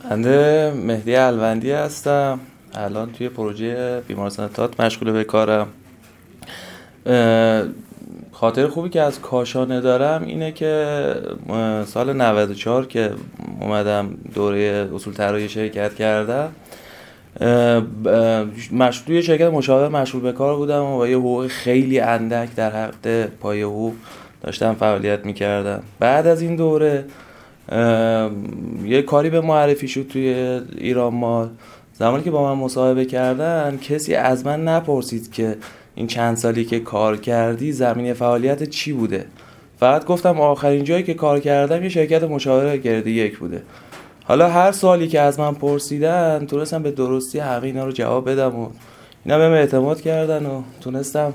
بنده مهدی الوندی هستم. الان توی پروژه بیمارستان تات مشغول به کارم. خاطر خوبی که از کاشانه دارم اینه که سال 94 که اومدم دوره اصول طراحی شرکت کردم، توی شرکت مشاور مشغول به کار بودم و با یه حقوق خیلی اندک در حد پای حقوق داشتم فعالیت میکردم. بعد از این دوره یه کاری به معرفی شد توی ایران مال. زمانی که با من مصاحبه کردن کسی از من نپرسید که این چند سالی که کار کردی زمینه فعالیت چی بوده. فقط گفتم آخرین جایی که کار کردم یه شرکت مشاوره گرده یک بوده. حالا هر سوالی که از من پرسیدن تونستم به درستی همه اینا رو جواب بدم و اینا بهم اعتماد کردن و تونستم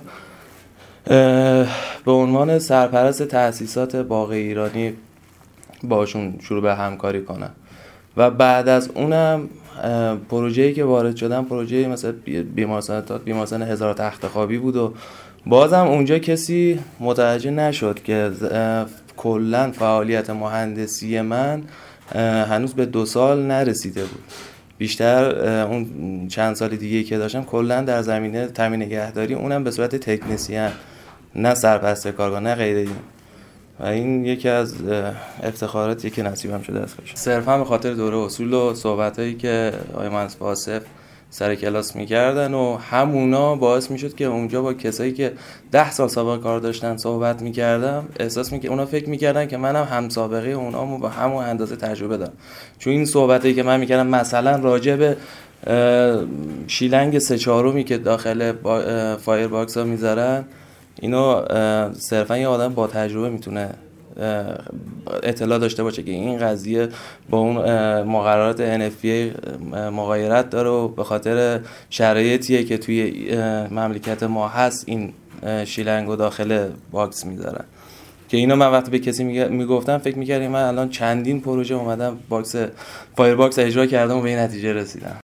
به عنوان سرپرست تأسیسات باغ ایرانی باشون شروع به همکاری کنم. و بعد از اونم پروژه‌ای که وارد شدم پروژه مثلا بیمارستان 1000 تخت خوابی بود و بازم اونجا کسی متوجه نشد که کلا فعالیت مهندسی من هنوز به 2 سال نرسیده بود. بیشتر اون چند سال دیگه که داشتم کلا در زمینه تامین نگهداری، اونم به صورت تکنسین، نه سرپرست کارگاه نه غیره. و این یکی از افتخاراتی که نصیبم شده است. صرفا به خاطر دوره اصول و صحبتایی که آقای مهندس واصف سر کلاس میکردن و همونا باعث میشد که اونجا با کسایی که 10 سال سابقه کار داشتن صحبت میکردم، اونا فکر میکردن که منم هم سابقه اونام و با همون اندازه تجربه دارم. چون این صحبتایی که من میکردم مثلا راجع به شیلنگ 3/4 که داخل فایر باکس ها میذارن، اینو صرفا یه آدم با تجربه میتونه اطلاع داشته باشه که این قضیه با اون مقررات NFPA مغایرت داره و به خاطر شرایطیه که توی مملکت ما هست این شیلنگو داخل باکس میذارن. که اینو من وقتی به کسی میگفتم فکر میکردم من الان چندین پروژه اومدم فایر باکس اجرا کردم و به این نتیجه رسیدم.